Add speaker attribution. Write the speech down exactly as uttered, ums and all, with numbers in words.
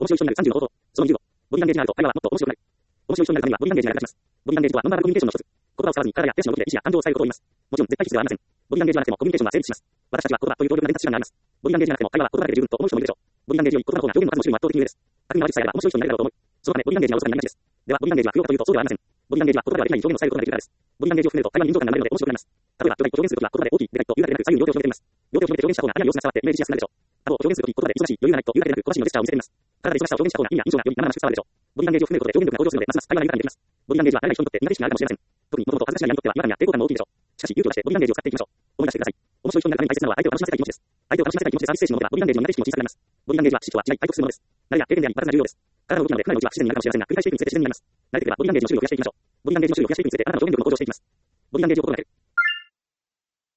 Speaker 1: 面白い人になるさんじゅうの方法。そのにじゅうご。ボディランゲージがあると会話はもっと面白くなる。面白い人になるためにはボディランゲージが役立ちます。ボディランゲージはノンバーバルコミュニケーションの一つ。言葉を使わずに体や手足の動きで意思や感情を伝えることを言います。もちろん絶対必要はありません。ボディランゲージがなくてもコミュニケーションは成立します。私たちは言葉という強力な伝達手段があります。ボディランゲージがなくても会話は言葉だけで十分と思う人もいるでしょう。ボディランゲージより言葉の方が表現の数も種類も圧倒的に上です。巧みな話さえあれば面白い人になれるだろうと思う。そのためボディランゲージがおろそかになりがちです。ではボディランゲージは不要かというとそうではありません。ボディランゲージは言葉ではできない表現を伝えることができるからです。ボディランゲージを含めると会話に臨場感が生まれるので面白くなります。例えば、巨大と表現するときは言葉で大きい、でかいというだけでなく左右に両手を広げてみます。両手を広げて表現した方が何や様子が伝わってイメージしやすくなるでしょう。他方、表現するとき言葉で忙しい、余裕がないというだけでなく小走りのジェスチャーを見せてみます。体で忙しさを表現した方が意味や印象がより生々しく伝わるでしょう。ボディランゲージを含めることで表現力が向上するのでますます会話が豊かにできます。ボディランゲージは慣れない人にとって苦手意識があるかもしれません。特にもともと恥ずかしな闇にとっては違和感や抵抗感も大きいでしょう。しかし勇気を出してボディランゲージを使っていきましょう。思い出してください。面白い人になるために大切なのは相手を楽しませたい気持ちです。相手を楽しませたい気持ちでサービス精神の持てばボディランゲージの苦手意識も小さくなります。ボディランゲージは知識とは違い対極するものです。慣れや経験であり一発が重要です。体の動きなのでかなりのうちは不自然になるかもしれませんが繰り返していくにつれて自然になります。慣れてくればボディランゲージの種類を増やしていきましょう。ボディランゲージの種類を増やしていくにつれ体の表現力も向上していきます。ボディランゲージを心がける。